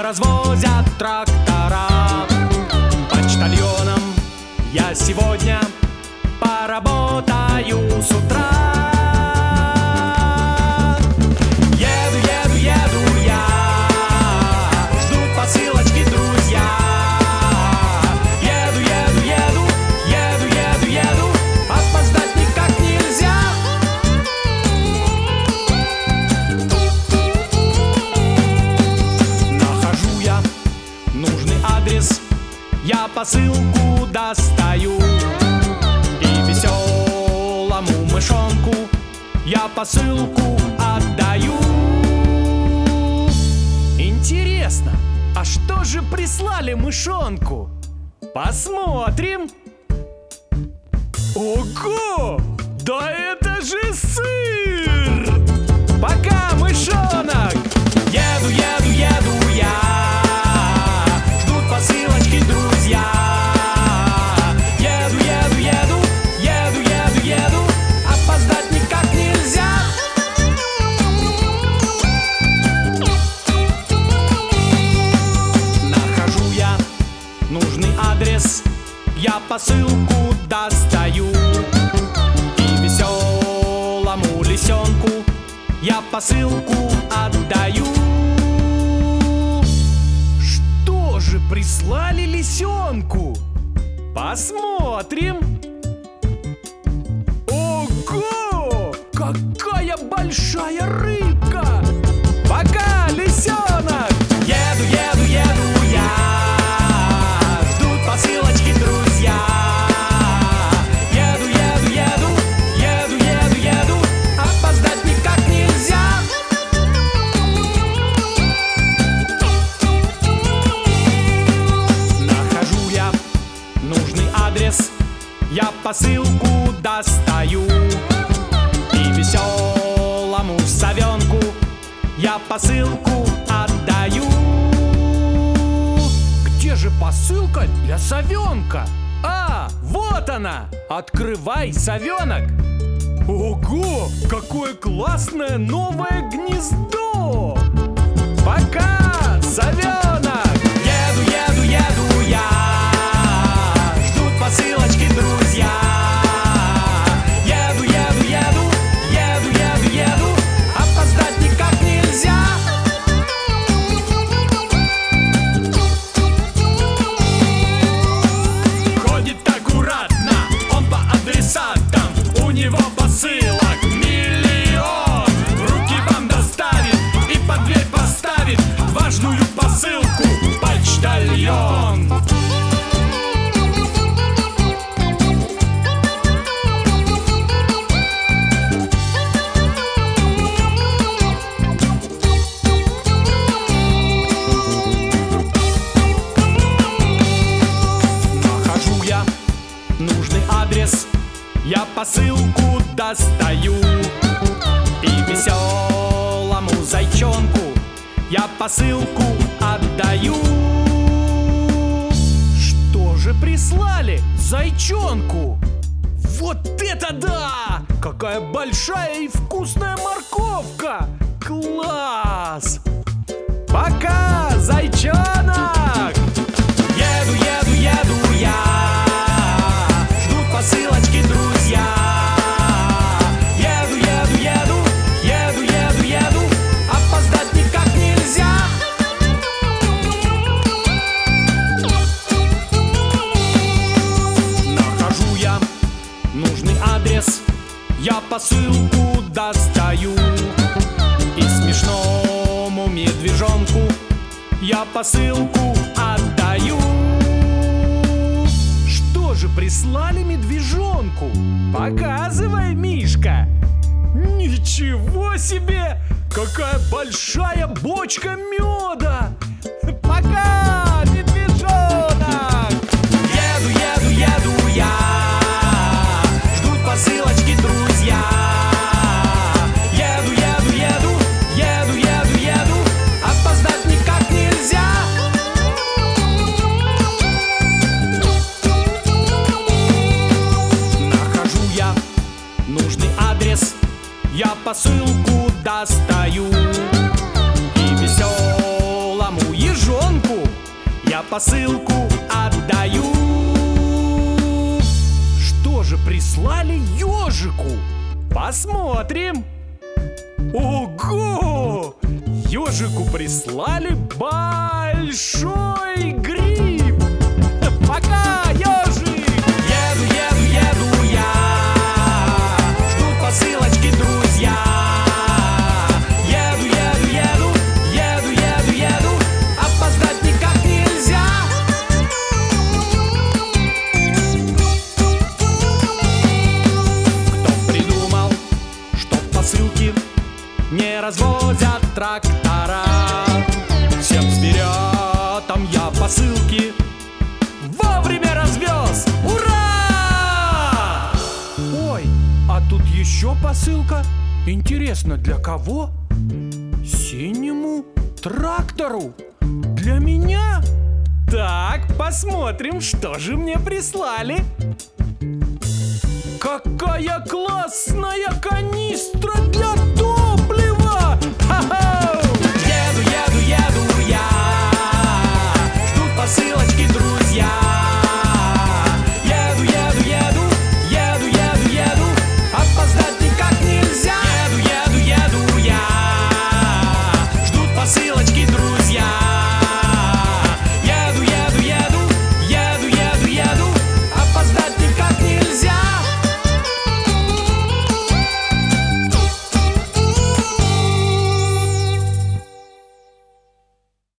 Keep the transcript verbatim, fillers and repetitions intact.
развозят трактора. Почтальоном я сегодня поработаю с утра. Еду, еду, еду я, ждут посылочки друзья. Еду, еду, еду, еду, еду, еду, опоздать никак нельзя. Нахожу я нужный адрес, я посылку достаю, и веселому мышонку я посылку отдаю. Интересно, а что же прислали мышонку? Посмотрим. Ого! Да это же сыр! Пока, мышонок! Еду, еду, еду я, ждут посылочки друзья. Еду, еду, еду, еду, еду, еду, опоздать никак нельзя. Нахожу я нужный адрес, я посылку достаю, и веселому лисенку я посылку отдаю. Что же прислали лисенку? Посмотрим. Ого! Какая большая рыбка! Пока, лисенок! Еду, еду, еду я, ждут посылочки друзья. Еду, еду, еду, еду, еду, еду, опоздать никак нельзя. Нахожу я нужный адрес, я посылку достаю, и веселому совенку я посылку отдаю. Где же посылка для совенка? А, вот она! Открывай, совенок! Ого, какое классное новое гнездо! Пока, совенок! Еду, еду, еду я, ждут посылочки друзья. Еду, еду, еду, еду, еду, еду, опоздать никак нельзя. Ходит аккуратно он по адресатам, у него посылок миллион. В руки вам доставит и под дверь поставит важную посылку почтальон. Нахожу я нужный адрес, я посылку достаю, и веселому зайчонку я посылку отдаю. Что же прислали зайчонку? Вот это да! Какая большая и вкусная морковка! Класс! Пока, зайчонок! Еду, еду, еду я, ждут посылочки друзья. Еду, еду, еду, еду, еду, еду, опоздать никак нельзя. Нахожу я нужный адрес, я посылку достаю, и смешному медвежонку я посылку отдаю. Что же прислали медвежонку? Показывай, Мишка. Ничего себе! Какая большая бочка меда! Пока, медвежонок! Еду, еду, еду я, ждут посылочки друзья. Еду, еду, еду, еду, еду, еду, опоздать никак нельзя. Нахожу я нужный адрес, я посылку достаю, и веселому ежу я посылку отдаю. Что же прислали ежику? Посмотрим. Ого! Ежику прислали большой гриб. Пока, ежик! Еду, еду, еду я. Ждут посылочки друзья. Еду, еду, еду, еду, еду, еду. Опоздать никак нельзя. Кто придумал, что посылки не развозят трактора? Всем зверятам я посылки вовремя развез! Ура! Ой, а тут еще посылка. Интересно, для кого? Синему трактору? Для меня? Так, посмотрим, что же мне прислали. Какая классная канистра для